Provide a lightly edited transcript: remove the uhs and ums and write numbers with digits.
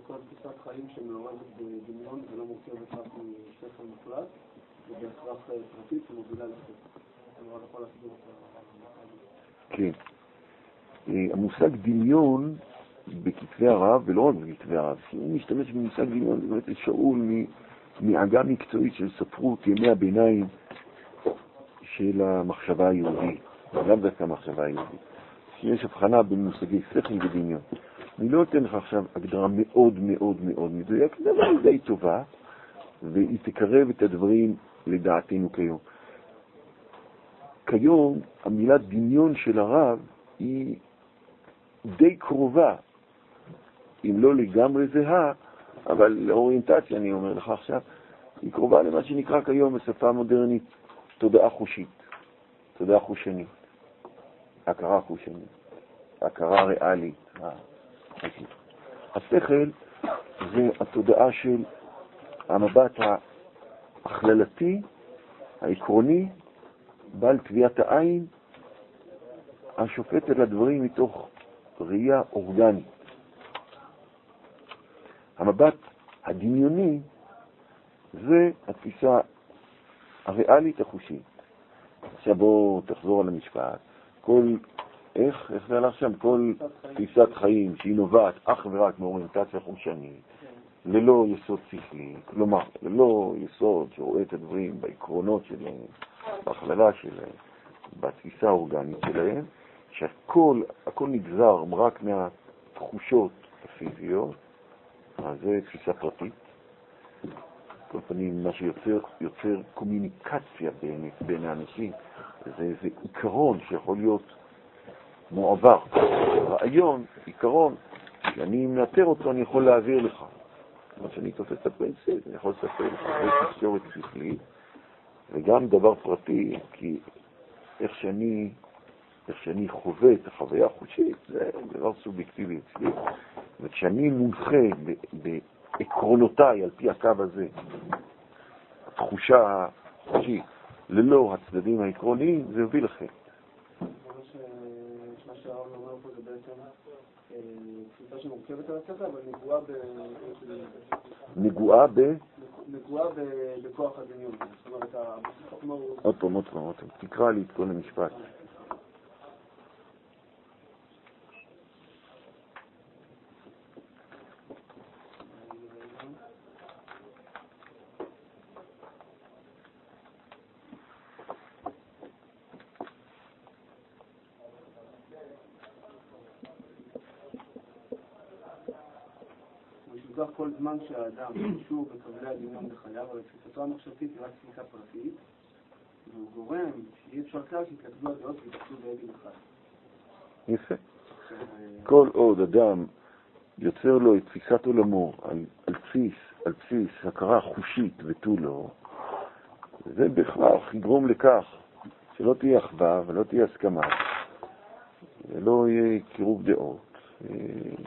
כל תפיסת חיים שמעורבת בדמיון ולא מורכבת רק משכל מוחלט, ובהכרח פרטית שמובילה לשכל. אני רואה יכול להסביר אותה. כן. המושג דמיון בכתבי הרב, ולא רק בכתבי הרב, שהוא משתמש במושג דמיון, זה באמת שאול מעגה מקצועית של ספרות ימי הביניים של המחשבה היהודית, גם דווקא המחשבה היהודית. שיש הבחנה בין מושגי שכל ודמיון. אני לא אתן לך עכשיו הגדרה מאוד מאוד מאוד מדויק, אבל די טובה, והיא תקרב את הדברים לדעתנו כיום. כיום המילה דמיון של הרב היא די קרובה, אם לא לגמרי זהה, אבל לאוריינטציה, אני אומר לך עכשיו, היא קרובה למה שנקרא כיום בשפה מודרנית תודעה חושית, תודעה חושנית, הכרה חושנית, הכרה ריאלית. השכל זה התודעה של המבט ההכללתי, העקרוני, בעל טביעת העין, השופט על הדברים מתוך ראייה אורגנית. המבט הדמיוני זה התפיסה הריאלית החושית. עכשיו בוא תחזור על המשפט. איך זה הלך שם? כל תפיסת חיים שהיא נובעת אך ורק מאוריינטציה חושנית, ללא יסוד שכלי, כלומר, ללא יסוד שרואה את הדברים בעקרונות שלהם, בהכללה שלהם, בתפיסה האורגנית שלהם, שהכל נגזר רק מהתחושות הפיזיות, אז זה תפיסה פרטית. כל פנים, מה שיוצר קומוניקציה בין האנשים, זה עיקרון שיכול להיות מועבר. רעיון, עיקרון, שאני מאתר אותו, אני יכול להעביר לך. מה שאני תופס את הפרינציפ, אני יכול לספר לך תקשורת שכלית, וגם דבר פרטי, כי איך שאני חווה את החוויה החושית, זה דבר סובייקטיבי אצלי. וכשאני מונחה בעקרונותיי על פי הקו הזה, התחושה החושית, ללא הצדדים העקרוניים, זה יוביל לכם. מה שהרב אומר פה זה בעצם תפיסה שמורכבת על השכל, אבל נגועה בכוח הדמיון. זאת אומרת, עוד פעם, תקרא לי את כל המשפט. כל זמן שהאדם שוב בקבלי הדמיון בחייו, אבל תפיסתו המחשבתית היא רק תפיסה פרטית, והוא גורם שאי אפשר כלל שיתלכדו הדעות ויתלכדו בעגל אחד. יפה. כל עוד אדם יוצר לו את תפיסת עולמו על בסיס הכרה חושית ותו לא, זה בכך יגרום לכך שלא תהיה אחווה ולא תהיה הסכמה, ולא יהיה קירוב דעות,